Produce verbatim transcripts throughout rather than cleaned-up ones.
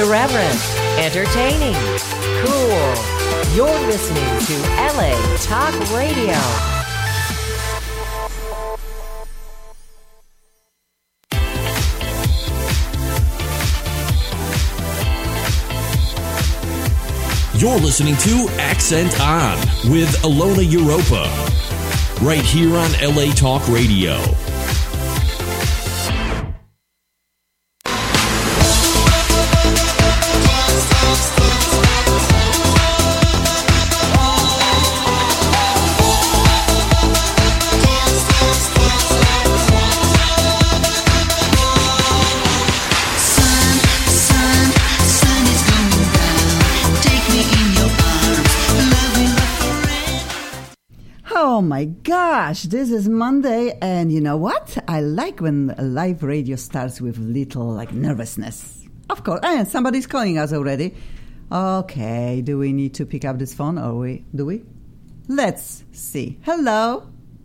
Irreverent, entertaining, cool. You're listening to L A Talk Radio. You're listening to Accent On with Ilona Europa, right here on L A Talk Radio. Oh my gosh, this is Monday, and you know what? I like when a live radio starts with little like nervousness. Of course, and somebody's calling us already. Okay, do we need to pick up this phone, or we do we? Let's see. Hello,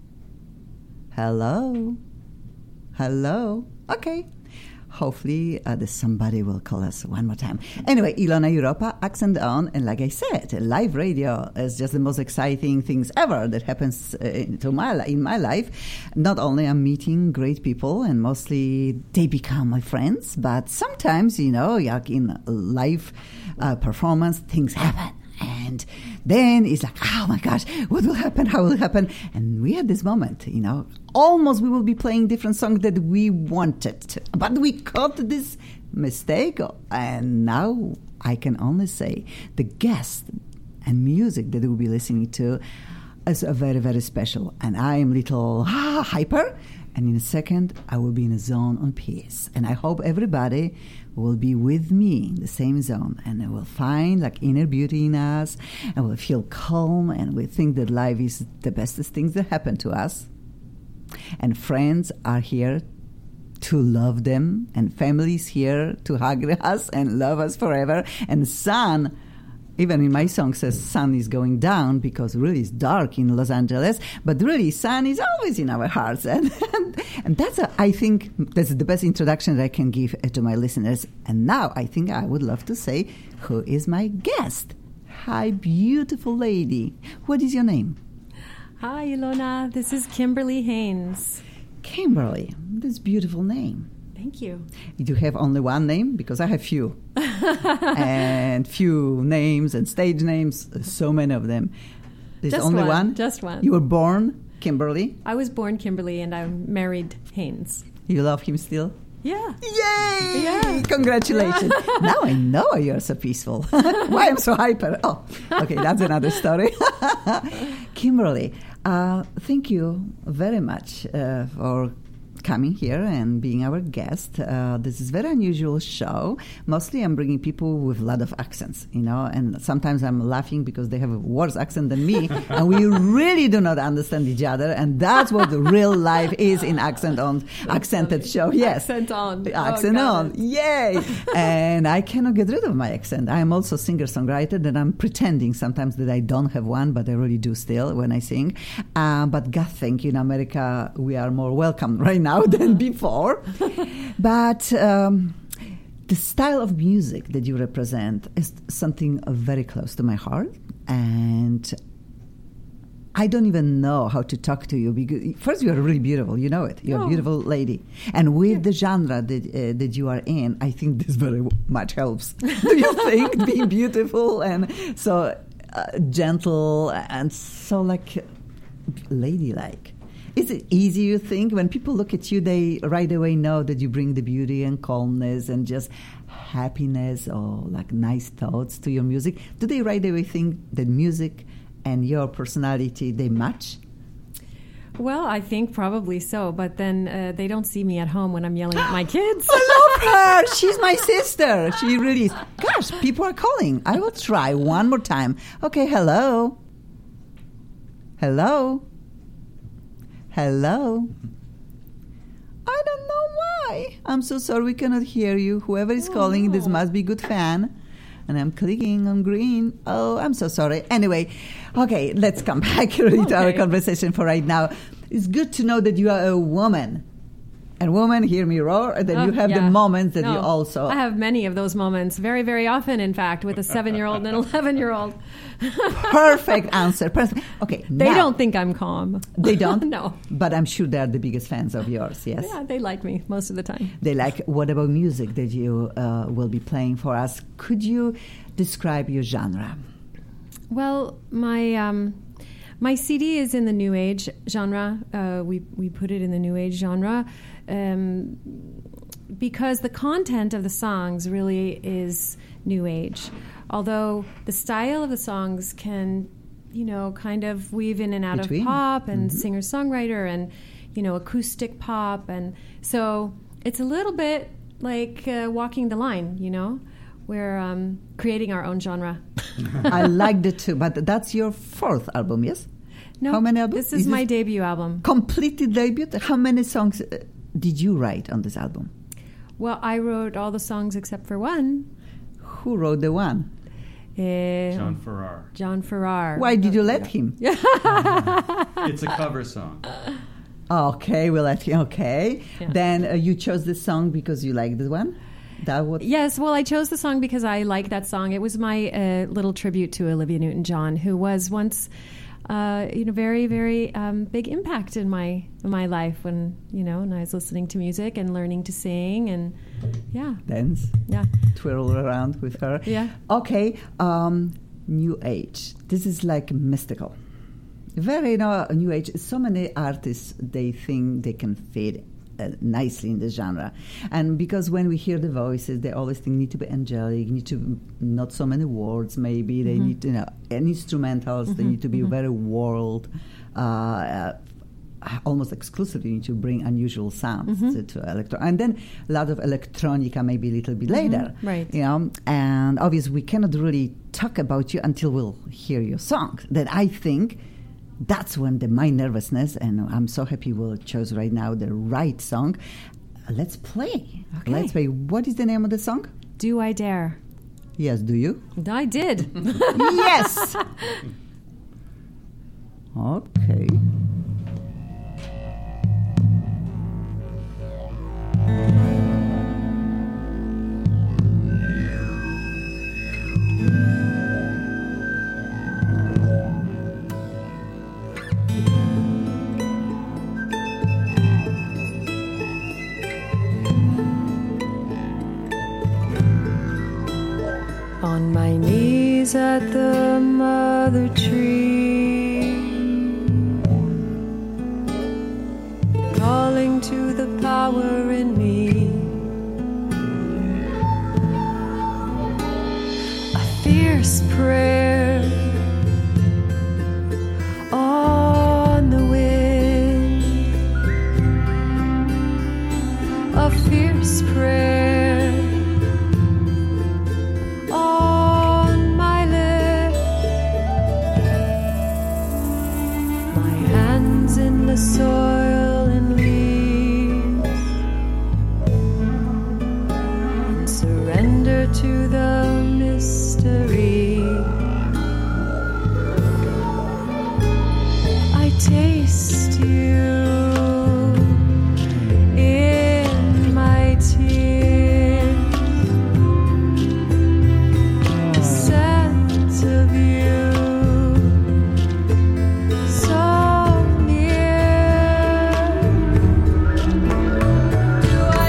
hello, hello. Okay. Hopefully, uh, the somebody will call us one more time. Anyway, Ilona Europa, Accent On, and like I said, live radio is just the most exciting things ever that happens uh, to my in my life. Not only I'm meeting great people, and mostly they become my friends, but sometimes, you know, like in live uh, performance, things happen. And then it's like, oh my gosh, what will happen? How will it happen? And we had this moment, you know, almost we will be playing different songs that we wanted to, but we caught this mistake. And now I can only say the guest and music that we'll be listening to is a very, very special. And I am little ah, hyper. And in a second, I will be in a zone on peace. And I hope everybody will be with me in the same zone. And they will find like inner beauty in us. And we'll feel calm. And we think that life is the bestest things that happen to us. And friends are here to love them. And families here to hug us and love us forever. And the sun, even in my song, says sun is going down because really it's dark in Los Angeles, but really sun is always in our hearts. And, and, and that's, a, I think, that's the best introduction that I can give to my listeners. And now I think I would love to say, who is my guest? Hi, beautiful lady. What is your name? Hi, Ilona. This is Kimberly Haynes. Kimberly, this beautiful name. Thank you. You have only one name? Because I have few. And few names and stage names, so many of them. There's just only one, one? Just one. You were born Kimberly? I was born Kimberly and I'm married Haynes. You love him still? Yeah. Yay! Yeah. Congratulations. Now I know why you're so peaceful. Why I'm so hyper. Oh, okay, that's another story. Kimberly, uh, thank you very much uh, for coming here and being our guest. Uh, this is a very unusual show. Mostly I'm bringing people with a lot of accents, you know, and sometimes I'm laughing because they have a worse accent than me, and we really do not understand each other, and that's what the real life is in Accent On, accented show. Yes. Accent On. Accent oh, On. Yay! And I cannot get rid of my accent. I'm also a singer-songwriter, and I'm pretending sometimes that I don't have one, but I really do still when I sing. Uh, but God thank you, in America, we are more welcome right now than before. But um, the style of music that you represent is something very close to my heart. And I don't even know how to talk to you. Because first, you are really beautiful. You know it. You're oh. a beautiful lady. And with yeah. the genre that, uh, that you are in, I think this very much helps. Do you think? Being beautiful and so uh, gentle and so like ladylike. Is it easy, you think? When people look at you, they right away know that you bring the beauty and calmness and just happiness or like nice thoughts to your music. Do they right away think that music and your personality, they match? Well, I think probably so, but then uh, they don't see me at home when I'm yelling at my kids. I love her. She's my sister. She really is. Gosh, people are calling. I will try one more time. Okay, hello. Hello. Hello? I don't know why. I'm so sorry we cannot hear you. Whoever is oh, calling, no. this must be a good fan. And I'm clicking on green. Oh, I'm so sorry. Anyway, okay, let's come back really okay. to our conversation for right now. It's good to know that you are a woman. And woman, hear me roar. And then Oh, you have yeah. the moments that No, you also... I have many of those moments, very, very often, in fact, with a seven-year-old and an eleven-year-old. Perfect answer. Perfect. Okay, They now- don't think I'm calm. They don't? No. But I'm sure they're the biggest fans of yours, yes? Yeah, they like me most of the time. They like, what about music that you uh, will be playing for us? Could you describe your genre? Well, my um, my C D is in the new age genre. Uh, we we put it in the new age genre um, because the content of the songs really is new age. Although the style of the songs can, you know, kind of weave in and out Between. of pop and Mm-hmm. singer-songwriter and, you know, acoustic pop, and so it's a little bit like uh, walking the line, you know. We're um, creating our own genre. I liked it too, but that's your fourth album, yes? No, How many albums? This is, Is my this- debut album. Completely debut? How many songs uh, did you write on this album? Well, I wrote all the songs except for one. Who wrote the one? Uh, John Farrar. John Farrar. Why did you let him? It's a cover song. Okay, we let him. Okay. Yeah. Then uh, you chose this song because you liked the one? That what? Yes, well, I chose the song because I like that song. It was my uh, little tribute to Olivia Newton-John, who was once, uh, you know, very, very um, big impact in my in my life when, you know, when I was listening to music and learning to sing and, yeah, Dance, yeah. twirl around with her. Yeah. Okay. Um, new Age. This is like mystical. Very, you know, New Age. So many artists, they think they can fit uh, nicely in the genre. And because when we hear the voices, they always think need to be angelic, need to not so many words maybe. They Mm-hmm. need to, you know, and instrumentals, they need to be very world, uh, uh, almost exclusively need to bring unusual sounds Mm-hmm. to, to electro. And then a lot of electronica maybe a little bit later. right. You know, and obviously we cannot really talk about you until we'll hear your songs. That I think that's when the my nervousness, and I'm so happy we'll choose right now the right song. Uh, let's play. Okay. Let's play. What is the name of the song? Do I Dare? Yes, do you? I did. Yes. Okay. On my knees at the mother tree, calling to the power in me, a fierce prayer on the wind, a fierce prayer on my lips, my hands in the soil and leaves, and surrender to the mystery. I taste you in my tears, the scent of you so near. Do I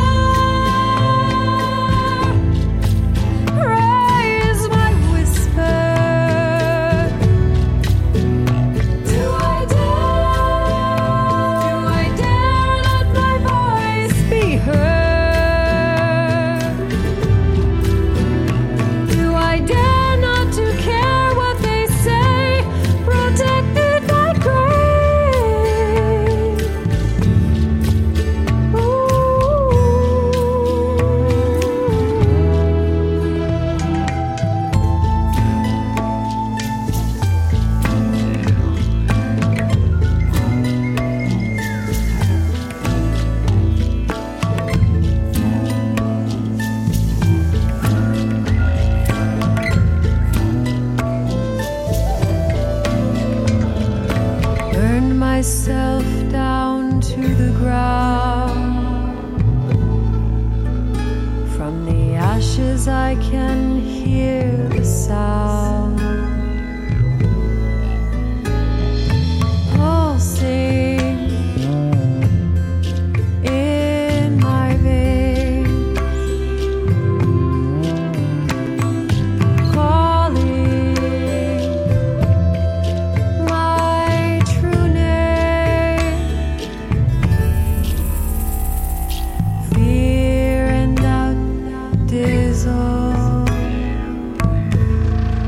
dare raise my whisper? Do I dare? Do I dare let my voice be heard? Do I dare not to care what they say, protected by grace? Burn myself down to the ground, as I can hear the sound pulsing in my veins, calling my true name. Fear and doubt dissolve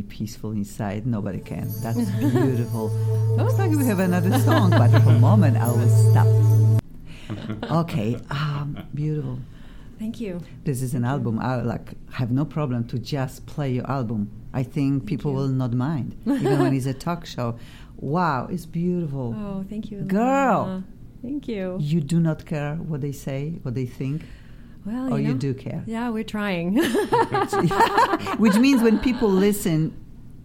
peaceful inside. Nobody can. That's beautiful. Looks like we have another song, but for a moment I will stop. Okay, um, beautiful. Thank you. This is an album. I like have no problem to just play your album. I think people will not mind, even when it's a talk show. Wow, it's beautiful. Oh, thank you, girl. Elena. Thank you. You do not care what they say, what they think, Well, or you, you know, do care. Yeah, we're trying. Which means when people listen,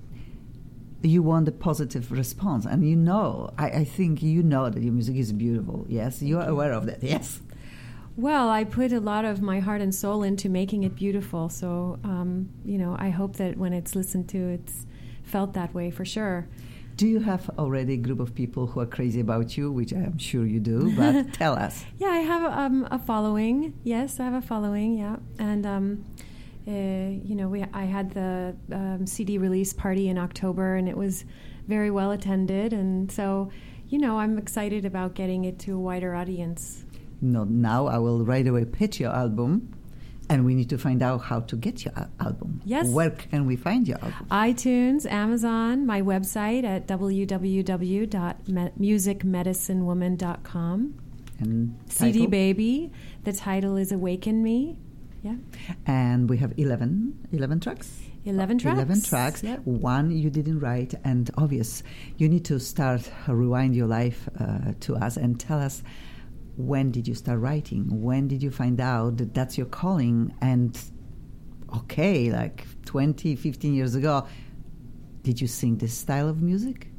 you want a positive response, and you know. I, I think you know that your music is beautiful. Yes, you are aware of that. Yes. Well, I put a lot of my heart and soul into making it beautiful. So, um, you know, I hope that when it's listened to, it's felt that way for sure. Do you have already a group of people who are crazy about you, which I am sure you do, but tell us. Yeah, I have um, a following. Yes, I have a following, yeah. And, um, uh, you know, we I had the um, C D release party in October, and it was very well attended. And so, you know, I'm excited about getting it to a wider audience. No, now I will right away pitch your album, and we need to find out how to get your al- album. Yes. Where can we find your album? iTunes, Amazon, my website at w w w dot music medicine woman dot com. And C D title? Baby. The title is Awaken Me. Yeah. And we have eleven, eleven tracks. eleven tracks. eleven tracks. Yep. One you didn't write, and obvious. You need to start, uh, rewind your life uh, to us and tell us, when did you start writing? When did you find out that that's your calling? And, okay, like twenty, fifteen years ago, did you sing this style of music?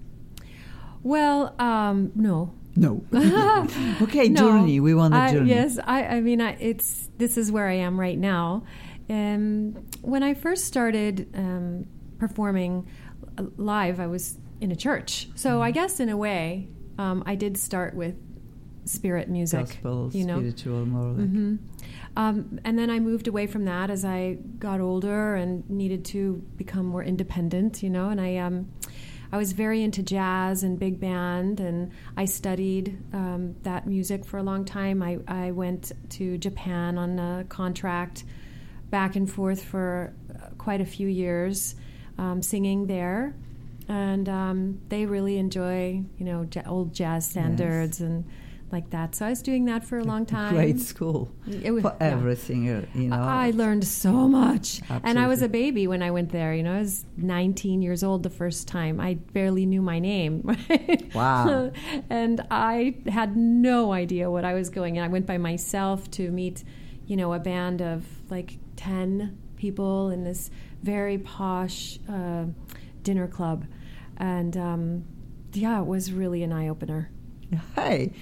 Well, um, no. No. Okay, No. journey. We want a I, journey. yes, I, I mean, I, it's this is where I am right now. Um, when I first started um, performing live, I was in a church. So Mm-hmm. I guess in a way, um, I did start with spirit music. Gospel, you know? spiritual, more like. hmm Um, and then I moved away from that as I got older and needed to become more independent, you know. And I, um, I was very into jazz and big band, and I studied um, that music for a long time. I, I went to Japan on a contract, back and forth for quite a few years, um, singing there. And um, they really enjoy, you know, j- old jazz standards Yes. and like that. So I was doing that for a long time. Great school It was, for yeah. every singer, you know. I learned so much. And I was Absolutely. a baby when I went there. You know, I was nineteen years old the first time. I barely knew my name. Right? Wow. And I had no idea what I was going. And I went by myself to meet, you know, a band of like ten people in this very posh uh, dinner club. And um, yeah, it was really an eye-opener. Hey,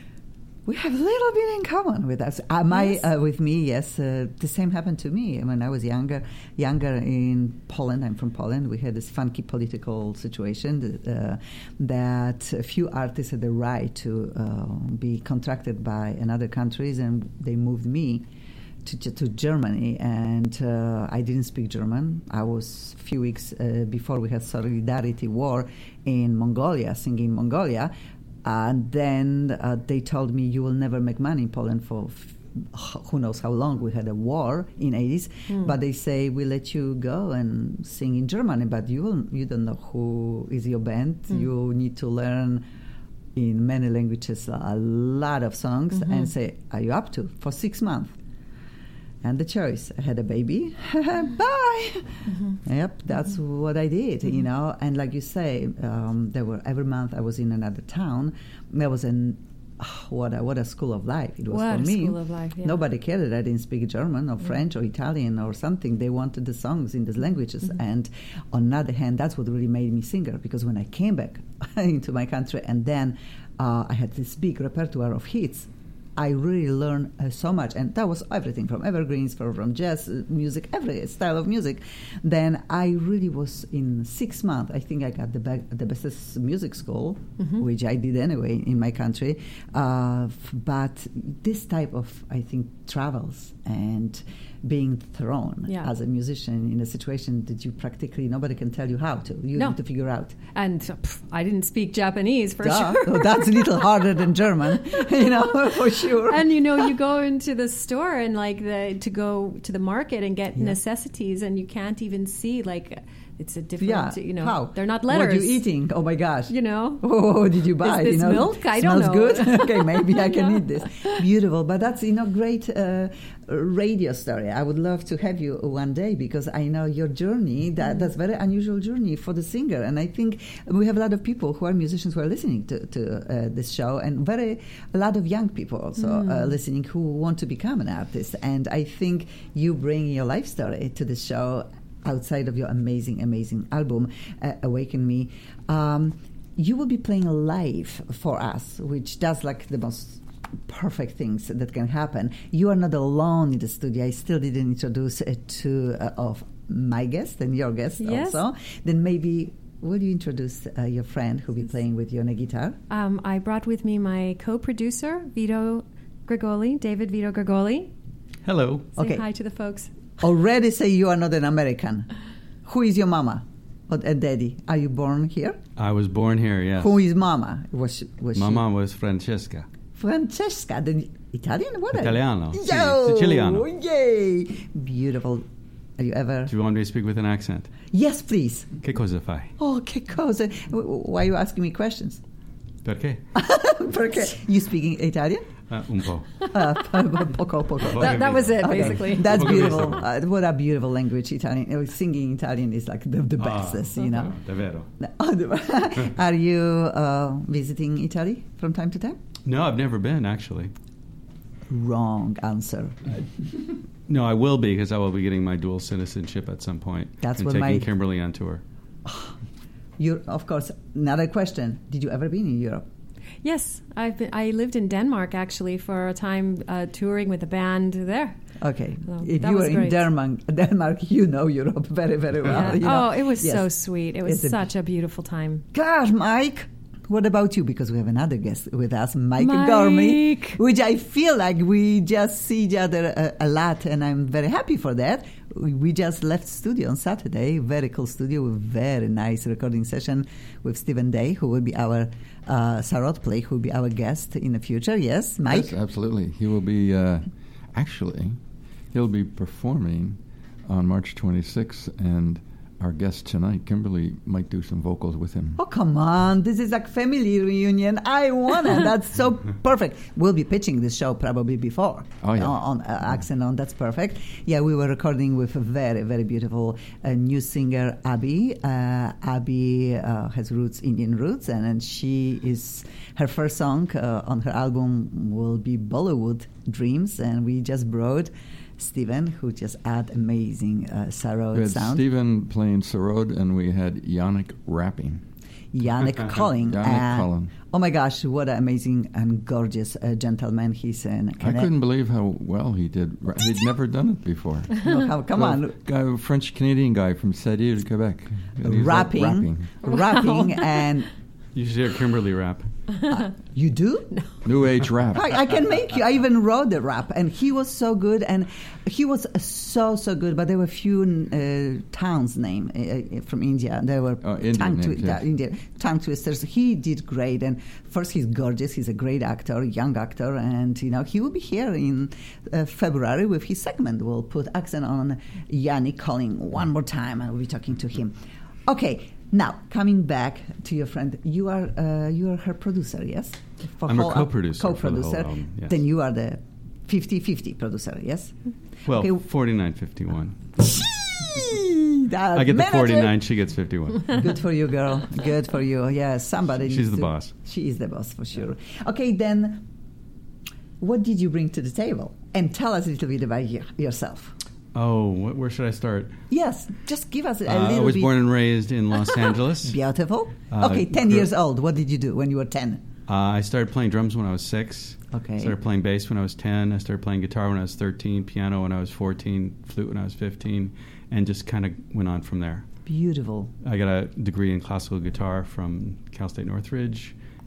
we have a little bit in common with us. Uh, my, Yes. uh, with me, yes, uh, the same happened to me when I was younger. Younger in Poland, I'm from Poland. We had this funky political situation that, uh, that a few artists had the right to uh, be contracted by another countries, and they moved me to, to Germany, and uh, I didn't speak German. I was a few weeks uh, before we had Solidarity War in Mongolia, singing Mongolia. And then uh, they told me, you will never make money in Poland for f- who knows how long. We had a war in eighties, Mm. but they say, we let you go and sing in Germany, but you will, you don't know who is your band. Mm. You need to learn in many languages a lot of songs Mm-hmm. and say, are you up to? For six months. And the choice, I had a baby, bye. Mm-hmm. Yep, that's mm-hmm. what I did, mm-hmm. you know. And like you say, um, there were every month I was in another town. There was an oh, what a what a school of life it was What for a me. school of life, yeah. Nobody cared that I didn't speak German or French or Italian or something. They wanted the songs in these languages. Mm-hmm. And on the other hand, that's what really made me singer, because when I came back into my country and then uh, I had this big repertoire of hits, I really learned uh, so much, and that was everything from evergreens, from, from jazz uh, music, every style of music. Then I really was in six months. I think I got the be- the best music school, Mm-hmm. which I did anyway in my country. Uh, f- but this type of, I think, travels and being thrown Yeah. as a musician in a situation that you practically, nobody can tell you how to. You No. need to figure out. And pff, I didn't speak Japanese for Duh. sure. So that's a little harder than German, you know, for sure. And you know, you go into the store and like the to go to the market and get Yeah. necessities, and you can't even see like it's a different. Yeah, You know, how? they're not What letters. are you eating? Oh my gosh. You know. Oh, what did you buy? this you know, milk? I don't smells know. good. Okay, maybe I can Yeah. eat this. Beautiful, but that's, you know, great uh, radio story. I would love to have you one day, because I know your journey. That that's very unusual journey for the singer, and I think we have a lot of people who are musicians who are listening to to uh, this show, and very a lot of young people also uh, listening who want to become an artist. And I think you bring your life story to the show. Outside of your amazing, amazing album, uh, Awaken Me, um, you will be playing live for us, which does like the most perfect things that can happen. You are not alone in the studio. I still didn't introduce uh, two uh, of my guests and your guests Yes. also. Then maybe will you introduce uh, your friend who will be playing with you on a guitar? Um, I brought with me my co-producer Vito Gregoli, David Vito Gregoli. Hello. Say Okay. hi to the folks. Already say you are not an American. Who is your mama or uh, daddy? Are you born here? I was born here, yes. Who is mama? Was she, was My she mom was Francesca. Francesca, the Italian? What? Italiano, sì, Yo, Siciliano. Yay! Beautiful. Are you ever? Do you want me to speak with an accent? Yes, please. Che cosa fai? Oh, che cosa? Why are you asking me questions? Perché? Perché you speaking Italian? Uh, un po'. Uh, poco, poco. That, that was it, Okay, basically. that's Poco beautiful. visto. Uh, what a beautiful language, Italian. Uh, Singing Italian is like the, the Ah, best, you know. Davvero. Are you uh, visiting Italy from time to time? No, I've never been, actually. Wrong answer. No, I will be, because I will be getting my dual citizenship at some point. That's and what taking my- Kimberly on tour. You, of course, another question. Did you ever been in Europe? Yes, I've been, I lived in Denmark actually for a time uh, touring with a band there. Okay. So if that you was were in great. Denmark, Denmark, you know Europe very, very well. Yeah. You know? Oh, it was Yes. so sweet. It was It's a- such a beautiful time. Gosh, Mike, what about you? Because we have another guest with us, Mike, Mike. Gormy, which I feel like we just see each other a, a lot, and I'm very happy for that. We, we just left studio on Saturday, very cool studio with very nice recording session with Stephen Day, who will be our uh, Sarod Play, who will be our guest in the future. Yes, Mike? Yes, absolutely. He will be, uh, actually, he'll be performing on March twenty-sixth, and our guest tonight, Kimberly, might do some vocals with him. Oh, come on. This is like family reunion. I want it. That's so perfect. We'll be pitching this show probably before. Oh, yeah. On, on uh, Accent On. That's perfect. Yeah, we were recording with a very, very beautiful uh, new singer, Abby. Uh, Abby uh, has roots, Indian roots, and, and she is, her first song uh, on her album will be Bollywood Dreams, and we just brought Stephen, who just add amazing uh, Sarod We had sound. Stephen playing sarod, and we had Yannick rapping. Yannick Collin. Yannick and- Collin. Oh my gosh, what an amazing and gorgeous uh, gentleman he's in. I couldn't believe how well he did. Ra- He'd never done it before. Look how, come Well, on. guy, French-Canadian guy from Sept-Îles, Quebec. And he's like Rapping, rapping. rapping, and You should hear Kimberly rap. you do? New age rap. I, I can make you. I even wrote the rap, and he was so good, and he was uh, so so good. But there were few uh, towns name uh, uh, from India. There were Oh, Indian tongue, names, twi- yes. uh, Indian tongue twisters. He did great, and first he's gorgeous. He's a great actor, young actor, and you know he will be here in uh, February with his segment. We'll put accent on Yannick Collin one more time, and we'll be talking to him. Okay. Now, coming back to your friend, you are uh, you are her producer, yes? For I'm a whole- co-producer for the whole Co-producer. album, yes. Then you are the fifty-fifty producer, yes? Well, Okay. forty-nine fifty-one. That I get the manager. forty-nine, she gets fifty-one. Good for you, girl. Good for you. Yeah, somebody. She's needs the to- boss. She is the boss for sure. Okay, then, what did you bring to the table? And tell us a little bit about y- yourself. Oh, wh- where should I start? Yes, just give us a Uh, little I was bit. born and raised in Los Angeles. Beautiful. Uh, okay, ten grew- years old. What did you do when you were ten? Uh, I started playing drums when I was six. Okay. Started playing bass when I was ten. I started playing guitar when I was thirteen, piano when I was fourteen, flute when I was fifteen, and just kind of went on from there. Beautiful. I got a degree in classical guitar from Cal State Northridge,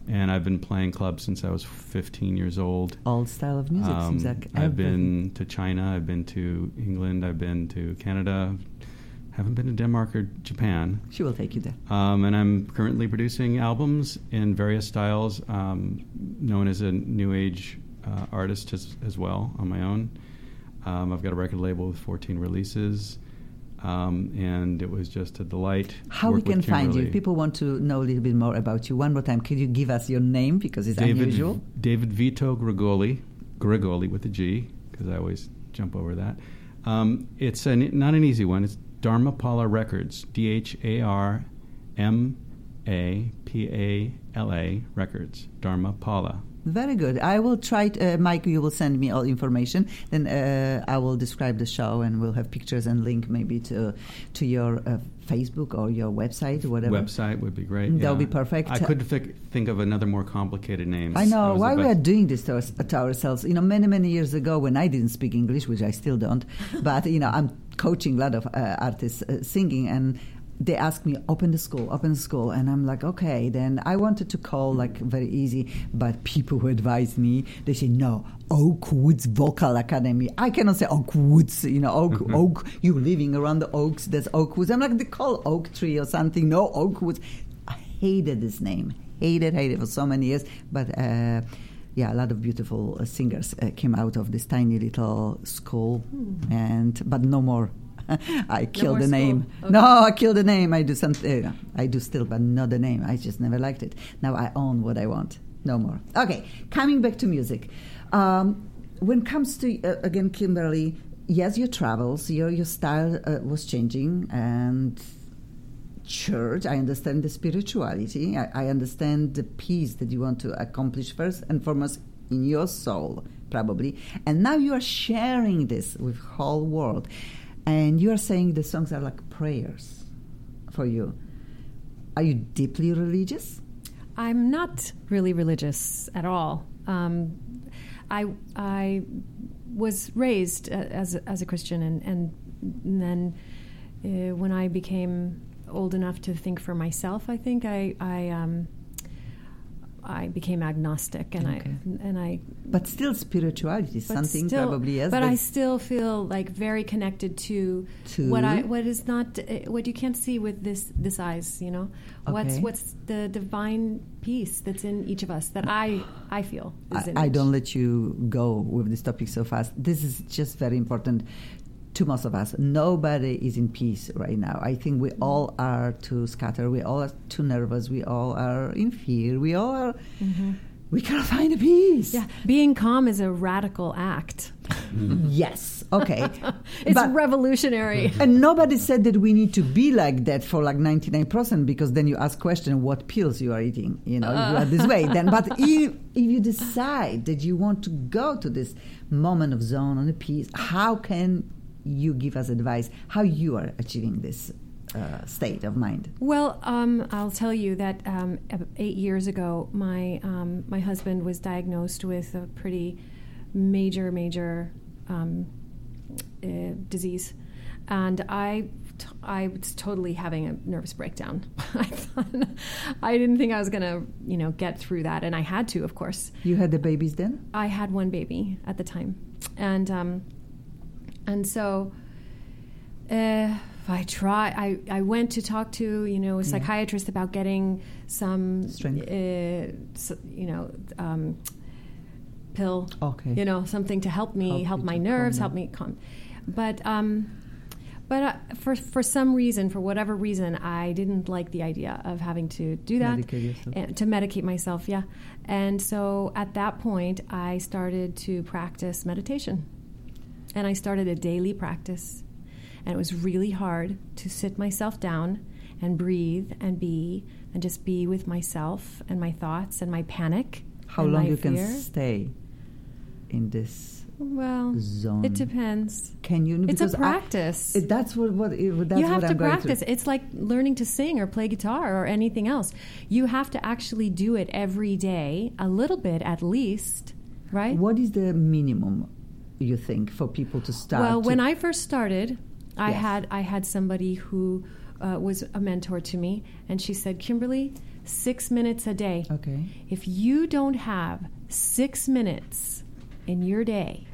and I've been playing clubs since I was fifteen years old. All style of music Um, seems like I've everything. been to China, I've been to England, I've been to Canada, haven't been to Denmark or Japan. She will take you there. Um, and I'm currently producing albums in various styles, um, known as a new age uh, artist as, as well on my own. Um, I've got a record label with fourteen releases, um, and it was just a delight. to How we work with can find you? Kimberly. People want to know a little bit more about you. One more time, could you give us your name because it's David, unusual? David Vito Grigoli, Grigoli with a G, because I always jump over that. Um, it's an, not an easy one. It's Dharma Pala Records, D H A R M A P A L A Records, Dharma Pala. Very good. I will try, to, uh, Mike, you will send me all information. Then uh, I will describe the show and we'll have pictures and link maybe to to your uh, Facebook or your website, whatever. Website would be great. That would yeah. be perfect. I could fi- think of another more complicated name. I know. That was Why the we are best. doing this to, us, to ourselves? You know, many, many years ago when I didn't speak English, which I still don't, but, you know, I'm coaching a lot of uh, artists uh, singing, and they asked me, open the school, open the school. And I'm like, okay. Then I wanted to call like very easy, but people who advise me, they say, no, Oakwoods Vocal Academy. I cannot say Oakwoods, you know, Oak, Mm-hmm. Oak, you living around the Oaks, that's Oakwoods. I'm like, they call Oak Tree or something. No, Oakwoods. I hated this name. Hated, hated for so many years. But, uh, yeah, a lot of beautiful uh, singers uh, came out of this tiny little school, Hmm. and but no more. I killed more the school. name. Okay. No, I killed the name. I do something. Uh, I do still, but not the name. I just never liked it. Now I own what I want. No more. Okay, coming back to music. Um, when it comes to uh, again, Kimberly, yes, your travels, your your style uh, was changing, and church. I understand the spirituality. I, I understand the peace that you want to accomplish first and foremost in your soul, probably. And now you are sharing this with whole world. And you are saying the songs are like prayers for you. Are you deeply religious? I'm not really religious at all. Um, I I was raised uh, as a, as a Christian, and and, and then uh, when I became old enough to think for myself, I think I I um, I became agnostic, and Okay. I and I. But still, spirituality is but something still- probably, yes. But I still feel like very connected to, To? what I what is not uh, what you can't see with this this eyes. You know, what's Okay. what's the divine peace that's in each of us that I I feel is in I, I each. don't let you go with this topic so fast. This is just very important to most of us. Nobody is in peace right now. I think we all are too scattered. We all are too nervous. We all are in fear. We all are. We cannot find a peace. Yeah, being calm is a radical act. Yes. Okay. It's But- revolutionary. And nobody said that we need to be like that for like ninety-nine percent, because then you ask question what pills you are eating, you know, if you are this way. Then, but if, if you decide that you want to go to this moment of zone on the peace, how can you give us advice how you are achieving this uh, state of mind? Well, um, I'll tell you that um, ab- eight years ago, my um, my husband was diagnosed with a pretty major, major um, uh, disease, and I, t- I was totally having a nervous breakdown. I thought, I didn't think I was going to, you know, get through that, and I had to, of course. You had the babies then? I had one baby at the time, and um, and so. Uh, I try. I, I went to talk to you know a psychiatrist about getting some Strength. Uh, so, you know um, pill. Okay. You know something to help me, Help help, you my to nerves, calm help me calm. But um, but uh, for for some reason, for whatever reason, I didn't like the idea of having to do that. Medicate yourself. And to medicate myself, yeah. And so at that point, I started to practice meditation, and I started a daily practice. And it was really hard to sit myself down and breathe and be and just be with myself and my thoughts and my panic. How and long my you fear. can stay in this Well, zone? it depends. Can you? It's a because I- practice. it- that's what. What it, that's you have what to I'm going practice. It's like learning to sing or play guitar or anything else. You have to actually do it every day, a little bit at least, right? What is the minimum you think for people to start? Well, to- when I first started, I Yes. had I had somebody who uh, was a mentor to me, and she said, Kimberly, six minutes a day. Okay. If you don't have six minutes in your day,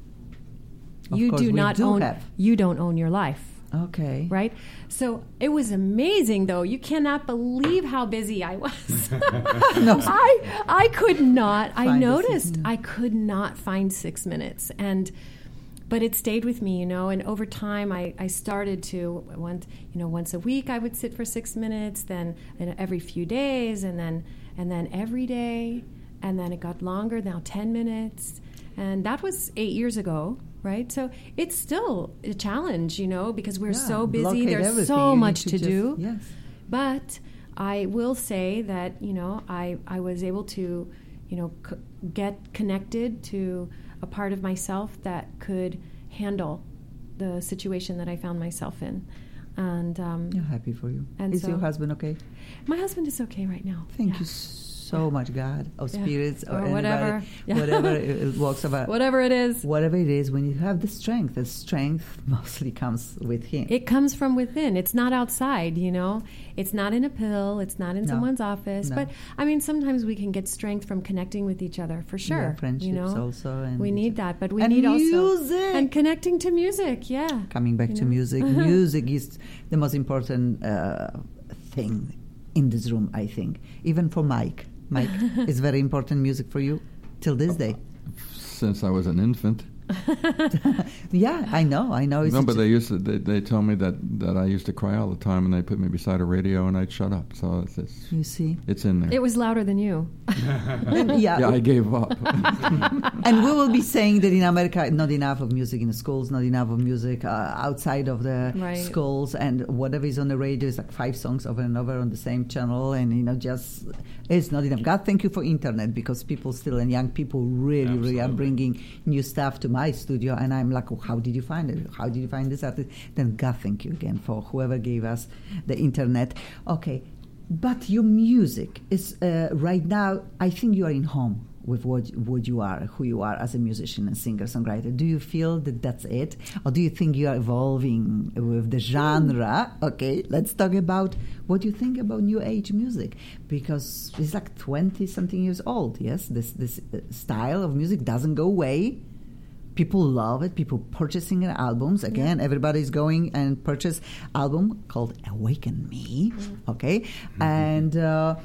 Of you course, do we not do own. have. You don't own your life. Okay. Right? So it was amazing, though. You cannot believe how busy I was. No. I I could not. I Find the noticed six I could not find six minutes, and but it stayed with me, you know. And over time, I, I started to once you know once a week I would sit for six minutes, then and every few days, and then and then every day, and then it got longer. Now ten minutes, and that was eight years ago. Right, so it's still a challenge, you know, because we're Yeah, so busy. blockade There's everything. so You need much to to just- do. yes. But I will say that, you know, I, I was able to, you know, c- get connected to a part of myself that could handle the situation that I found myself in. And um, Yeah, happy for you. And Is so- your husband okay? my husband is okay right now. Thank Yeah. you so much, God, or Yeah. spirits, or, Or anybody, whatever. Yeah. whatever it, it walks about. Whatever it is. Whatever it is, when you have the strength, the strength mostly comes with Him. It comes from within. It's not outside, you know. It's not in a pill. It's not in No. someone's office. No. But I mean, sometimes we can get strength from connecting with each other, for sure. Yeah, friendships you know? also, and we need that, but we and need also music. and connecting to music. Yeah. Coming back You to know? music, music is the most important uh, thing in this room, I think. Even for Mike. Mike, is very important music for you till this day. Since I was an infant. Yeah, I know, I know. It's No, but a- they used to. They, they told me that, that I used to cry all the time, and they put me beside a radio, and I'd shut up. So it's it's, you see, it's in there. It was louder than you. And, yeah, yeah, I gave up. and we will be saying that in America, not enough of music in the schools, not enough of music uh, outside of the Right. schools, and whatever is on the radio is like five songs over and over on the same channel, and you know, just it's not enough. God, thank you for internet, because people still and young people really, really are Absolutely. bringing new stuff to my studio, and I'm like, oh, how did you find it? How did you find this artist? Then God, thank you again for whoever gave us the internet. Okay, but your music is uh, right now. I think you are in home with what what you are, who you are as a musician and singer songwriter. Do you feel that that's it, or do you think you are evolving with the genre? Okay, let's talk about what you think about new age music, because it's like twenty something years old. Yes, this this uh, style of music doesn't go away. People love it. People purchasing albums. Again, everybody's going and purchase album called Awaken Me. Mm. Okay, and uh,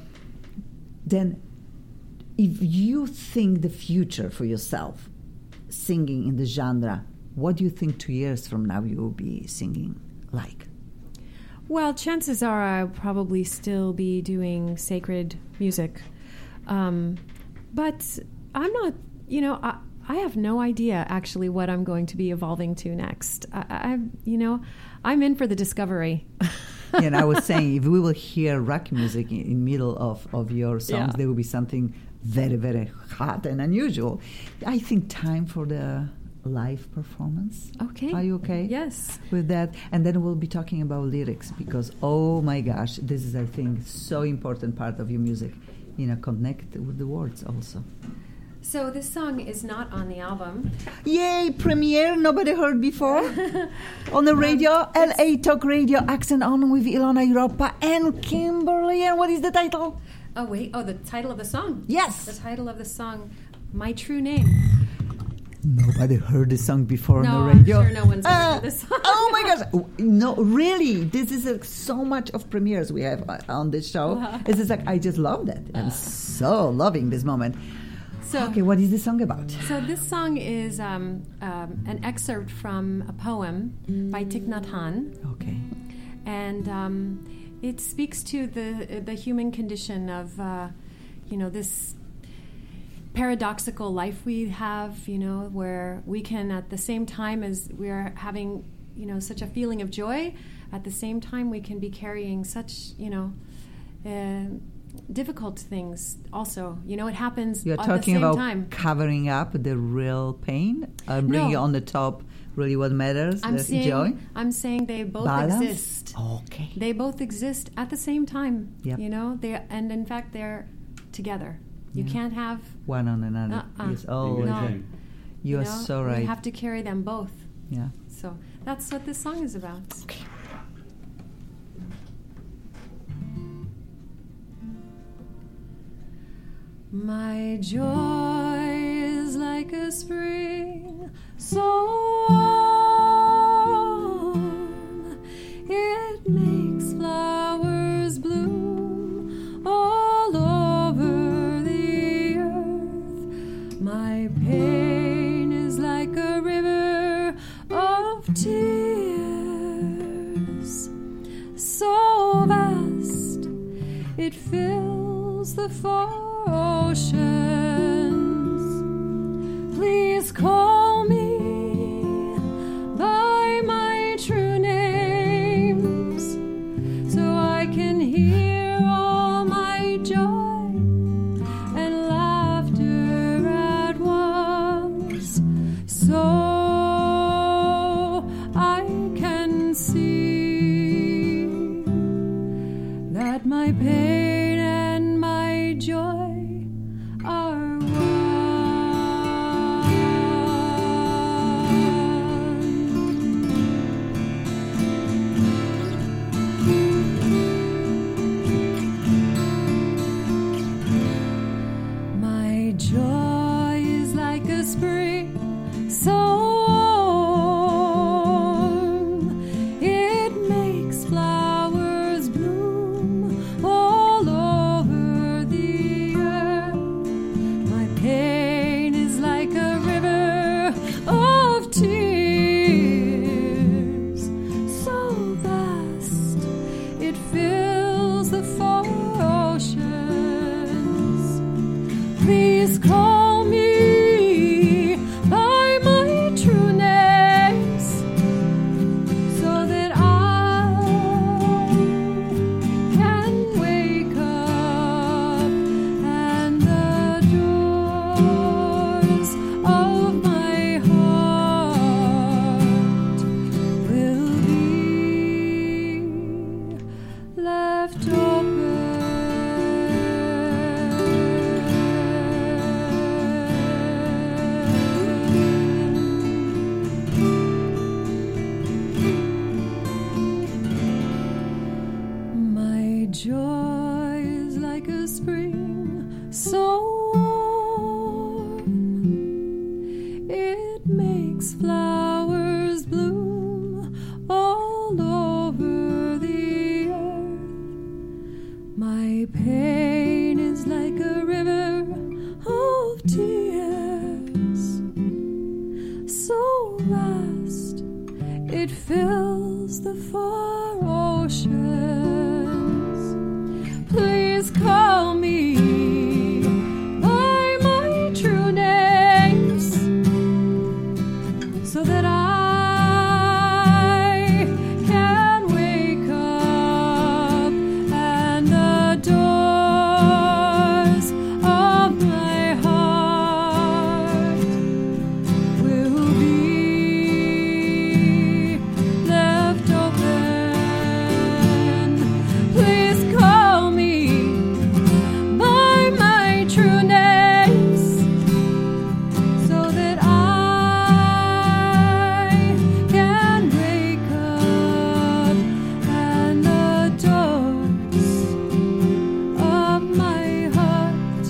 then if you think the future for yourself, singing in the genre, what do you think two years from now you will be singing like? Well, chances are I'll probably still be doing sacred music. Um, but I'm not, you know, I, I have no idea actually what I'm going to be evolving to next. I, I you know, I'm in for the discovery. Yeah, and I was saying, if we will hear rock music in, in middle of, of your songs, Yeah. there will be something very, very hot and unusual. I think time for the live performance. Okay. Are you okay? Yes. With that, and then we'll be talking about lyrics, because oh my gosh, this is, I think, so important part of your music. You know, connect with the words also. So this song is not on the album. Yay, premiere, nobody heard before. On the radio, L A Talk Radio, Accent On with Ilona Europa and Kimberly. And what is the title? Oh, wait. Oh, the title of the song. Yes. The title of the song, My True Name. Nobody heard this song before No, on the I'm radio. sure no one's ever Ah, heard this song. Oh my gosh. Oh, no, really. This is uh, so much of premieres we have uh, on this show. Uh-huh. It's just like, I just loved it. I'm so loving this moment. So, Okay, what is this song about? So this song is um, um, an excerpt from a poem by Thich Nhat Hanh, Okay. and um, it speaks to the the human condition of, uh, you know, this paradoxical life we have, you know, where we can, at the same time as we are having, you know, such a feeling of joy, at the same time we can be carrying such, you know, uh, difficult things also. You know, it happens You're at talking the same about time. covering up the real pain and bringing No. on the top really what matters, I'm the saying, joy. I'm saying they both Balance? exist. Okay. They both exist at the same time. Yep. You know, they and in fact they're together. You Yeah. can't have One on another. Uh-uh. Yes, always. No. You, you are know, so right. You have to carry them both. Yeah. So that's what this song is about. My joy is like a spring so warm, it makes flowers bloom all over the earth. My pain is like a river of tears, so vast it fills the four oceans. Please call me by my true names, so I can hear all my joy and laughter at once, so I can see that my pain and my joy are one. My joy is like a spring so warm, it makes flowers bloom all over the earth. My pain is like a river of tears, so vast it fills the four oceans. Please call me by my true names, so that I can wake up and the doors of my heart will be left open. My joy is like a spring so warm, it makes flowers bloom all over the earth. My pain is like a river of tears, so vast it fills the four oceans. Please call me by my true names, so that I can wake up and the doors of my heart will be left open. Please call me by my true names, so that I can wake up and the doors of my heart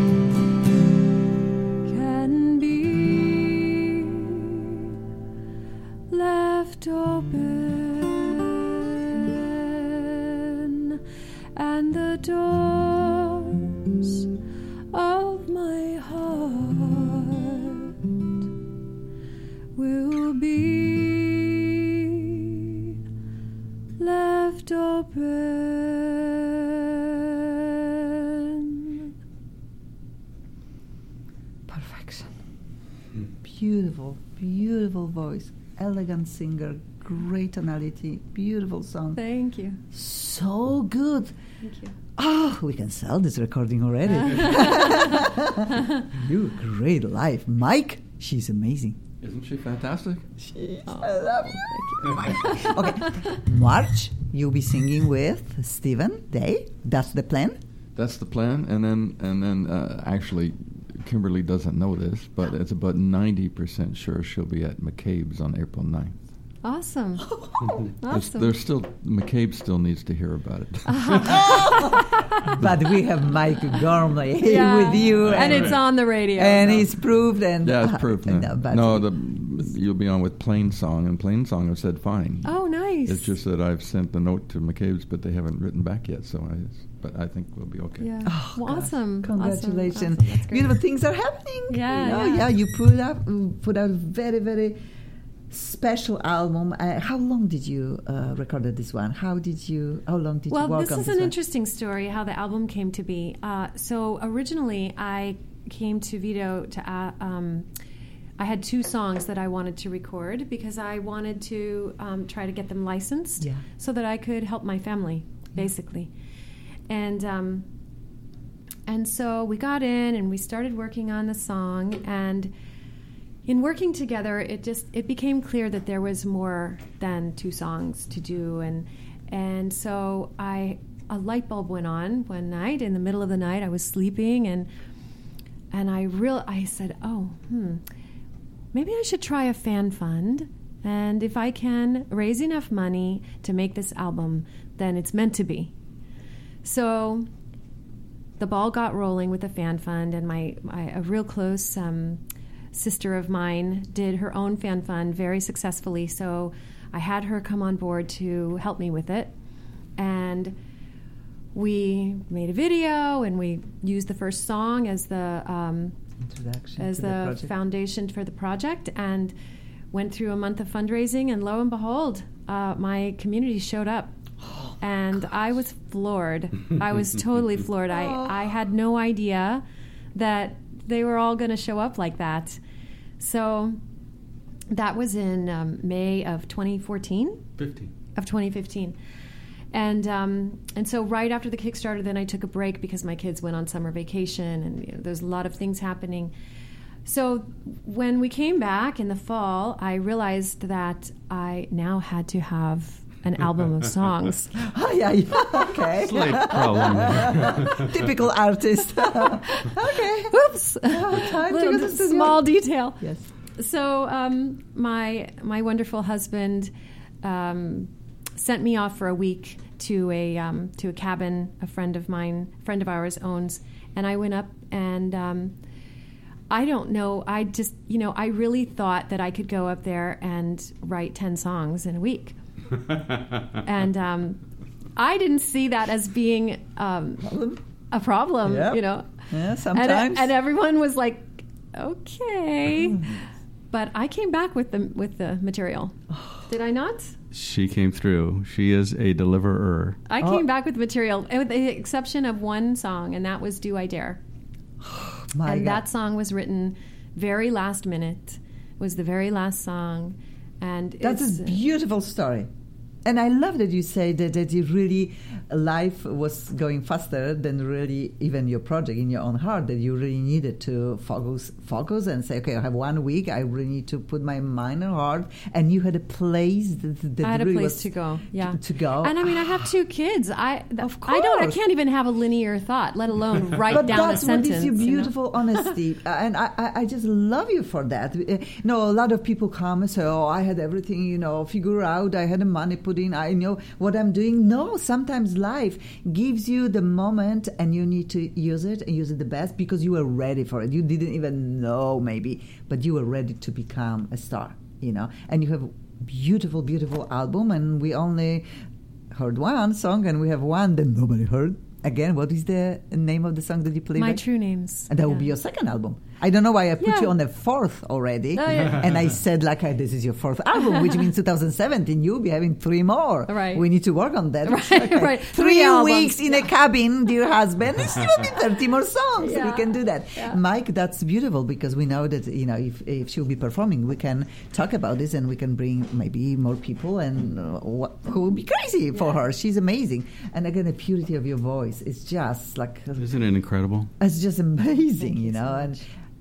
can be left open, and the doors of my heart will be left open. Perfection. Beautiful, beautiful voice, elegant singer, great tonality, beautiful song. Thank you. So good. Thank you. Oh, we can sell this recording already. You're great live. Mike, she's amazing. Isn't she fantastic? I love you. Okay, March, you'll be singing with Stephen Day. That's the plan? That's the plan, and then and then uh, actually, Kimberly doesn't know this, but it's about ninety percent sure she'll be at McCabe's on April ninth. Awesome. There's, Awesome. there's still McCabe still needs to hear about it. But we have Mike Gormley Yeah. with you. And it's on the radio. And so. it's proved. And Yeah, it's proof. No, no, but no the, you'll be on with Plain Song, and Plain Song have said fine. Oh, nice. It's just that I've sent the note to McCabe's, but they haven't written back yet. So, I, but I think we'll be okay. Yeah. Oh, well, gosh. awesome. Congratulations. Awesome. Awesome. That's great. Beautiful things are happening. Yeah, You know, yeah. yeah. You put up, put out a very, very special album. Uh, how long did you uh, record this one? How did you? How long did Well, you work this on is this an one? interesting story how the album came to be. Uh, so originally, I came to Vito to. Uh, um, I had two songs that I wanted to record because I wanted to um, try to get them licensed, Yeah. so that I could help my family, basically. And um, and so we got in and we started working on the song, and in working together, it just it became clear that there was more than two songs to do, and and so I a light bulb went on one night in the middle of the night. I was sleeping, and and I real I said, oh, hmm, maybe I should try a fan fund, and if I can raise enough money to make this album, then it's meant to be. So the ball got rolling with the fan fund, and my, my a real close um, sister of mine did her own fan fund very successfully. So I had her come on board to help me with it, and we made a video, and we used the first song as the um, Introduction as to the, the project. foundation for the project, and went through a month of fundraising, and lo and behold, uh, my community showed up. And I was floored. I was totally floored. I, I had no idea that they were all going to show up like that. So that was in um, May of twenty fourteen? fifteen. Of twenty fifteen. And um, and so right after the Kickstarter, then I took a break because my kids went on summer vacation, and you know, there's a lot of things happening. So when we came back in the fall, I realized that I now had to have an album of songs. Oh, yeah, yeah. Okay. Slight problem there. Typical artist. Okay. Whoops! Time to go to Little the studio. small detail. Yes. So um, my my wonderful husband um, sent me off for a week to a um, to a cabin a friend of mine, friend of ours owns, and I went up and um, I don't know. I just you know I really thought that I could go up there and write ten songs in a week, and um, I didn't see that as being um, Problem? a problem. Yep. You know, Yeah, and, sometimes. and everyone was like, okay. But I came back with the with the material. Did I not? She came through. She is a deliverer. I Oh. came back with material, with the exception of one song, and that was "Do I Dare." My and God. that song was written very last minute. Was the very last song, and That's it's, a beautiful story. And I love that you say that, that you really, life was going faster than really even your project in your own heart, that you really needed to focus focus and say, okay, I have one week, I really need to put my mind and heart. And you had a place that, that I had a really place was to go. Yeah, To, to go. And I mean, I have two kids. I Of I don't. I course. can't even have a linear thought, let alone write But down that's a sentence. what is your you know? beautiful honesty, uh, and I, I, I just love you for that. Uh, No, a lot of people come and say, "Oh, I had everything, you know, figure out. I had the money put in. I know what I'm doing." No, sometimes life gives you the moment, and you need to use it and use it the best because you were ready for it. You didn't even know maybe, but you were ready to become a star, you know. And you have a beautiful, beautiful album, and we only heard one song, and we have one that nobody heard. Again, what is the name of the song that you played? My back? True Names. And that will Yeah. be your second album. I don't know why I put Yeah. you on the fourth already. Oh, yeah. And I said, like, uh, this is your fourth album, which means two thousand seventeen, you'll be having three more. Right. We need to work on that. Right, right. Three, Three albums. weeks in a cabin, dear husband. It will be thirty more songs. Yeah. We can do that. Yeah. Mike, that's beautiful because we know that, you know, if, if she'll be performing, we can talk about this and we can bring maybe more people and uh, what, who will be crazy for her. She's amazing. And again, the purity of your voice is just like... Isn't it incredible? It's just amazing, Thank you you know. so and much.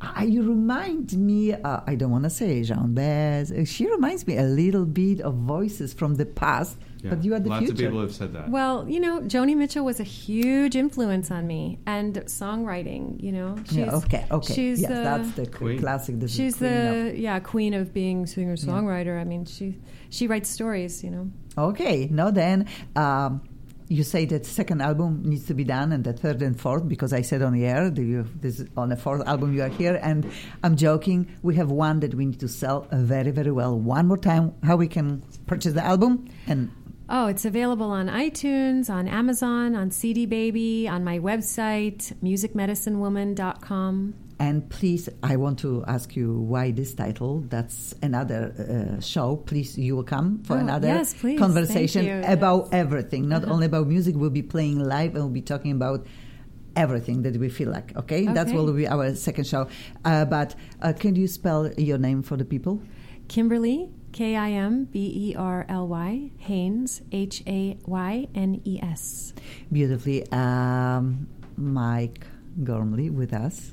I, you remind me, uh, I don't want to say Jean Bez. She reminds me a little bit of voices from the past, Yeah. but you are the Lots future. of people have said that. Well, you know, Joni Mitchell was a huge influence on me, and songwriting. You know, she's, Yeah, okay, okay. She's yes, the, that's the Queen. classic. This she's is queen the of- yeah queen of being singer songwriter. I mean, she she writes stories. You know. Okay, now then, um, you say that second album needs to be done, and the third and fourth, because I said on the air, do you, this on the fourth album you are here, and I'm joking. We have one that we need to sell uh, very, very well. One more time, how we can purchase the album and. Oh, it's available on iTunes, on Amazon, on C D Baby, on my website, music medicine woman dot com. And please, I want to ask you why this title. That's another uh, show. Please, you will come for Oh, another yes, please. conversation Thank you. about Yes. everything, not Uh-huh. only about music. We'll be playing live and we'll be talking about everything that we feel like. Okay, that's Okay. what will be our second show. Uh, but uh, can you spell your name for the people? Kimberly, K I M B E R L Y, Haynes, H A Y N E S. Beautifully, um, Mike Gormley with us.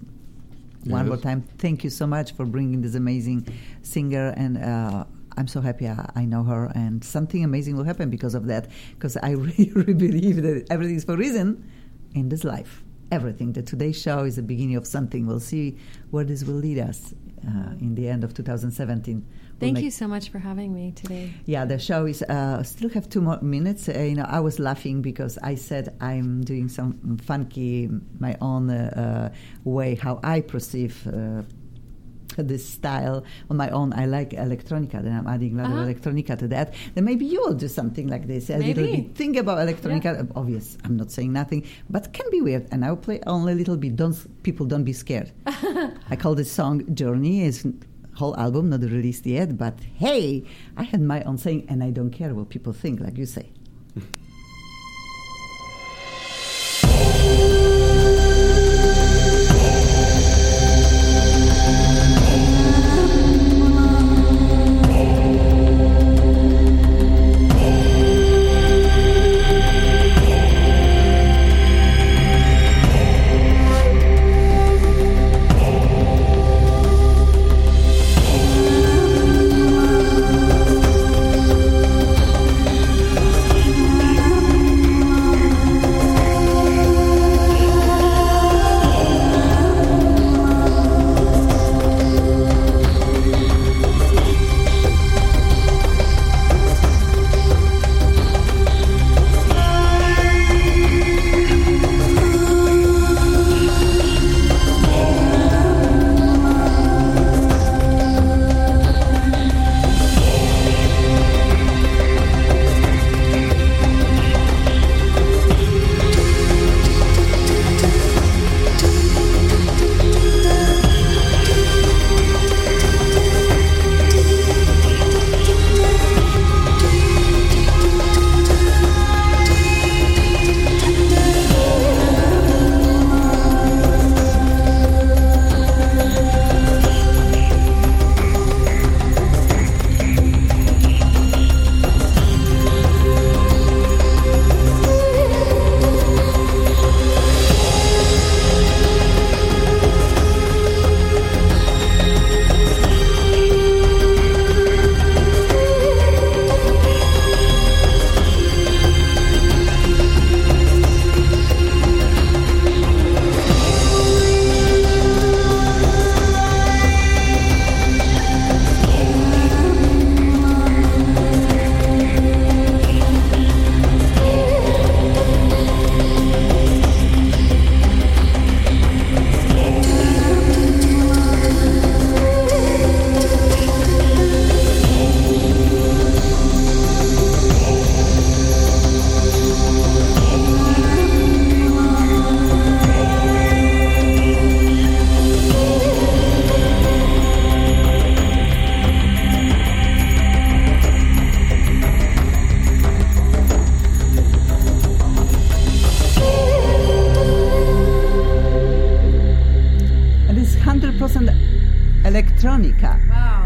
One Yes. more time, thank you so much for bringing this amazing singer, and uh, I'm so happy I, I know her, and something amazing will happen because of that, because I really, really believe that everything is for a reason in this life. Everything. The Today's Show is the beginning of something. We'll see where this will lead us uh, in the end of two thousand seventeen. We'll Thank make- you so much for having me today. Yeah, the show is uh, still have two more minutes. Uh, you know, I was laughing because I said I'm doing some funky, my own uh, uh, way how I perceive uh, this style on my own. I like electronica, then I'm adding a lot Uh-huh. of electronica to that. Then maybe you will do something like this. A little Maybe. bit. Think about electronica. Yeah. Obvious, I'm not saying nothing, but it can be weird. And I'll play only a little bit. Don't people don't be scared. I call this song Journey. Is whole album not released yet, but hey, I had my own saying, and I don't care what people think, like you say. Thank you.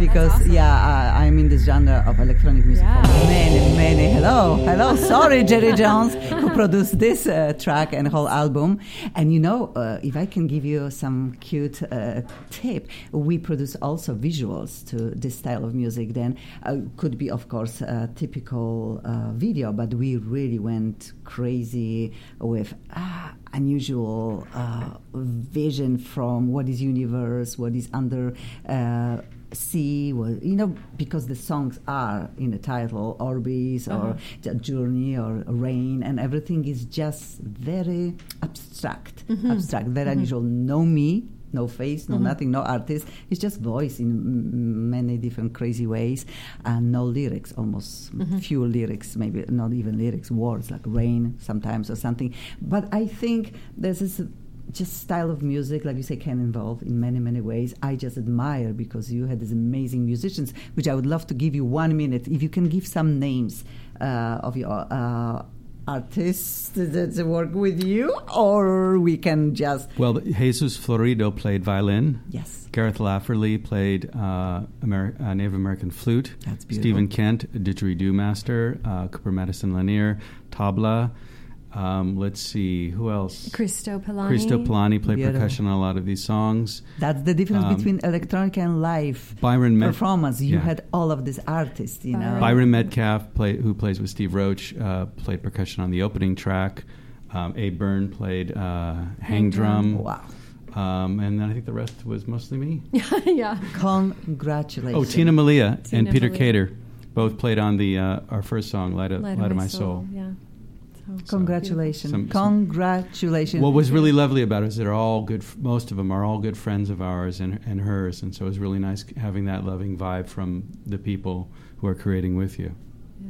because awesome. yeah, uh, I'm in this genre of electronic music Yeah. for many, many. Hello, hello. Sorry, Jerry Jones, who produced this uh, track and whole album. And you know, uh, if I can give you some cute uh, tip, we produce also visuals to this style of music. Then uh, could be, of course, a typical uh, video, but we really went crazy with ah, unusual uh, vision from what is universe, what is under uh, sea, well, you know, because the songs are in the title, Orbis Uh-huh. or the Journey or Rain, and everything is just very abstract, Mm-hmm. abstract, very unusual. No me, no face, no Mm-hmm. nothing, no artist. It's just voice in m- many different crazy ways, and no lyrics, almost Mm-hmm. few lyrics, maybe not even lyrics, words like rain sometimes or something. But I think there's this just style of music, like you say, can evolve in many, many ways. I just admire because you had these amazing musicians, which I would love to give you one minute. If you can give some names uh, of your uh, artists that work with you, or we can just... Well, Jesus Florido played violin. Yes. Gareth Lafferly played uh, Ameri- uh, Native American flute. That's beautiful. Stephen Kent, didgeridoo master. Uh, Cooper Madison Lanier, tabla. Um, let's see, who else? Cristo Polani. Cristo Polani played Beautiful. percussion on a lot of these songs. That's the difference Um, between electronic and live Byron Met- performance. You yeah. had all of these artists, you know. Byron. Byron Metcalf, play, who plays with Steve Roach, uh, played percussion on the opening track. Um, Abe Byrne played uh, hang Hang drum. Wow. Um, and then I think the rest was mostly me. Yeah. Congratulations. Oh, Tina Malia Tina and Peter Malia. Cater both played on the uh, our first song, Light of, Light of My Soul. Yeah. So Congratulations. Some- some- Congratulations. What was really lovely about it is they're all good, f- most of them are all good friends of ours and, and hers, and so it was really nice having that loving vibe from the people who are creating with you. Yeah.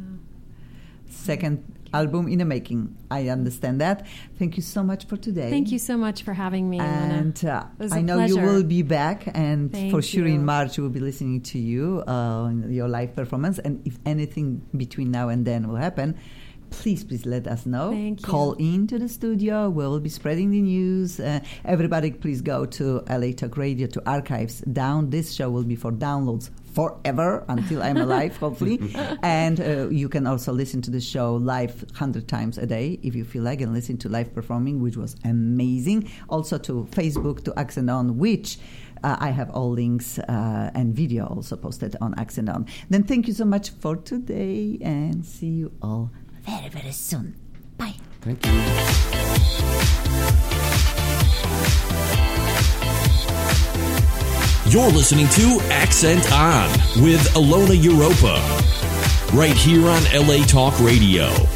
Second album in the making. I understand that. Thank you so much for today. Thank you so much for having me, Elena. And uh, It was I a know pleasure. you will be back, and Thank for sure you. in March we'll be listening to you uh, in your live performance. And if anything between now and then will happen, please, please let us know. Thank you. Call into the studio. We'll be spreading the news. Uh, everybody, please go to L A Talk Radio to archives. Down this show will be for downloads forever until I'm alive, hopefully. And uh, you can also listen to the show live one hundred times a day if you feel like, and listen to live performing, which was amazing. Also to Facebook, to Accent On, which uh, I have all links uh, and video also posted on Accent On. Then thank you so much for today, and see you all very, very soon. Bye. Thank you. You're listening to Accent On with Alona Europa, right here on L A Talk Radio.